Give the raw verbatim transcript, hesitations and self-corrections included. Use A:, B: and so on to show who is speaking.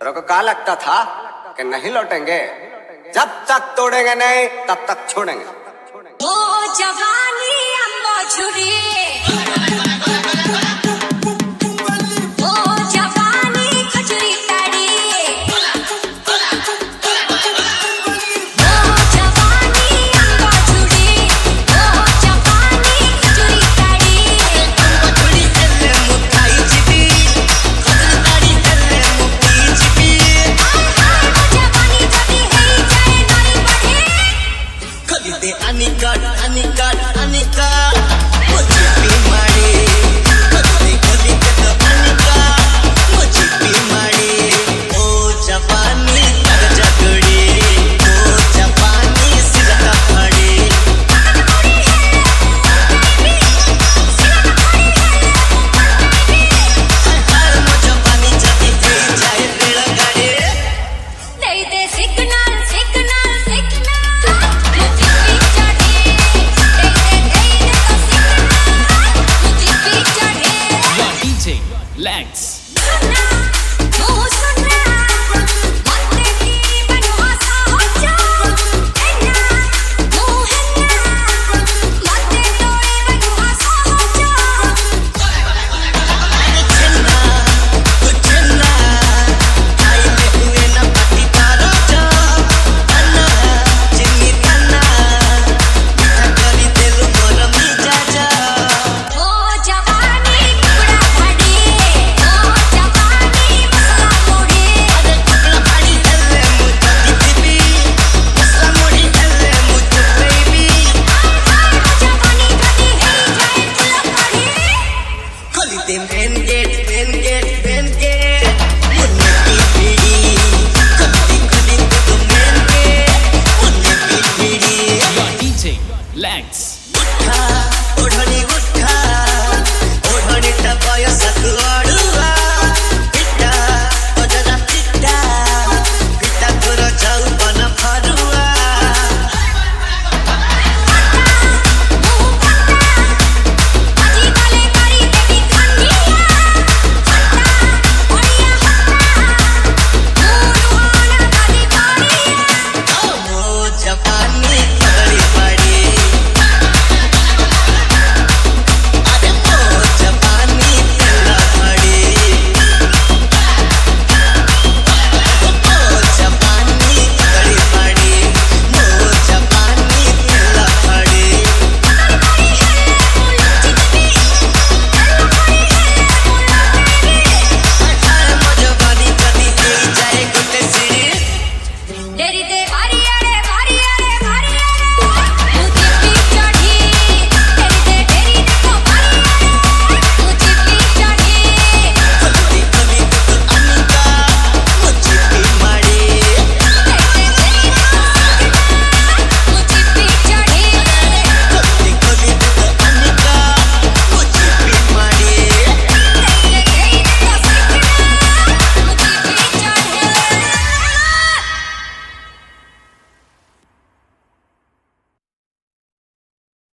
A: तेरे को क्या लगता था कि नहीं लौटेंगे? जब तक तोड़ेंगे नहीं तब तक छोड़ेंगे।
B: ओ जवानी अम्बो छुरी
C: Anikat, anikat, anikat, muji pimari. Kali kali kata anikat, muji pimari. Oh Japani, raja gadi. Oh Japani, sirata khadi. Har mo Japani jati hai jai rela gadi.
B: Dei de signal, signal, signal.
D: Legs.
C: Main gate, main gate, main gate. Munne pipidi, kali kali to main gate. Munne pipidi.
D: Your D J Legs.
C: Utha, odhani.